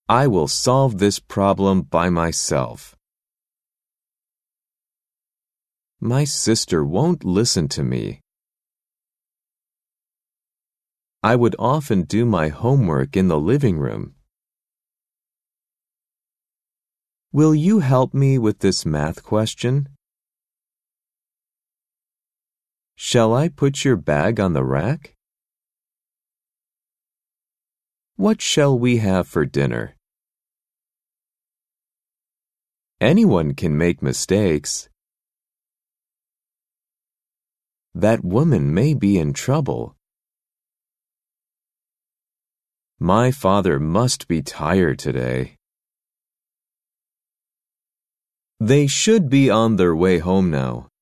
I will solve this problem by myself. My sister won't listen to me. I would often do my homework in the living room. Will you help me with this math question? Shall I put your bag on the rack? What shall we have for dinner? Anyone can make mistakes. That woman may be in trouble. My father must be tired today. They should be on their way home now.